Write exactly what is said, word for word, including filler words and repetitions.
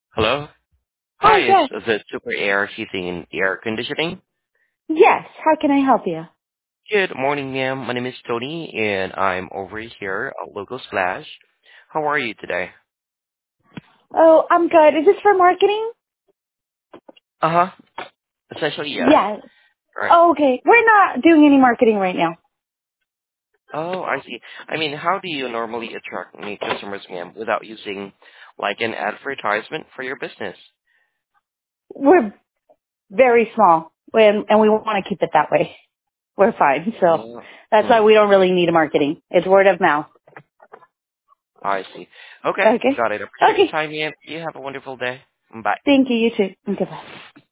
Hello? Hi, Hi, is yes. is it Super Air Heating and Air Conditioning? Yes, how can I help you? Good morning, ma'am. My name is Tony, and I'm over here at Local Splash. How are you today? Oh, I'm good. Is this for marketing? Uh-huh. Essentially, yes. Yes. Right. Oh, okay. We're not doing any marketing right now. Oh, I see. I mean, how do you normally attract new customers, ma'am, without using, like, an advertisement for your business? We're very small, and, and we want to keep it that way. We're fine, so Oh, that's why hmm. we don't really need a marketing. It's word of mouth. I see. Okay, Okay. got it. Appreciate your Okay. time, ma'am. You have a wonderful day. Bye. Thank you. You too. Goodbye.